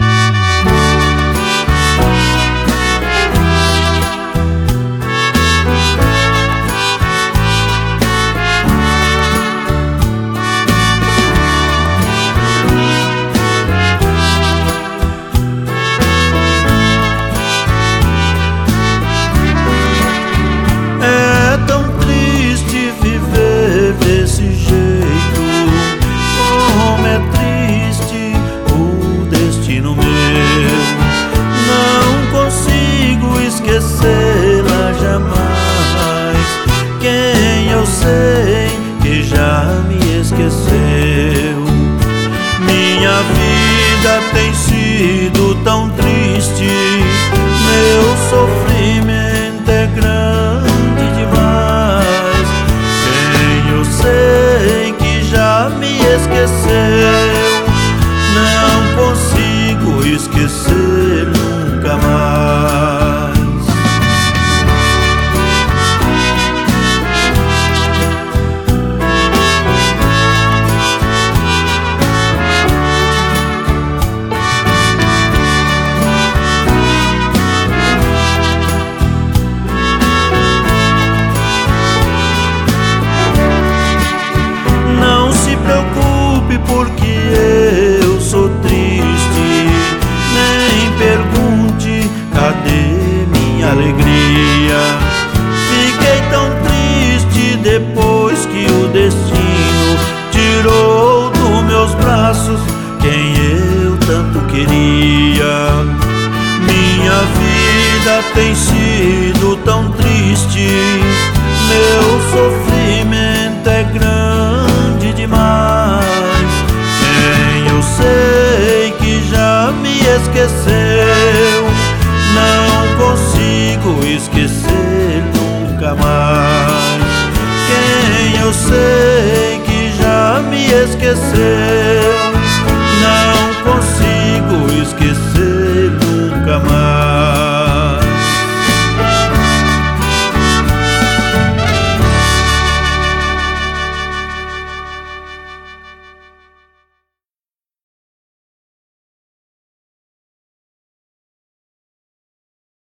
Desse jeito, como é triste o destino meu. Não consigo esquecê-la jamais. Quem eu sei que já me esqueceu. Minha vida tem sido tão triste, meu sofrimento é grande demais. Sei que já me esqueceu, não consigo esquecer nunca mais. Porque eu sou triste, nem pergunte cadê minha alegria. Fiquei tão triste depois que o destino tirou dos meus braços quem eu tanto queria. Minha vida tem sido tão triste, meu sofrimento é grande demais. Sei que já me esqueceu, não consigo esquecer nunca mais.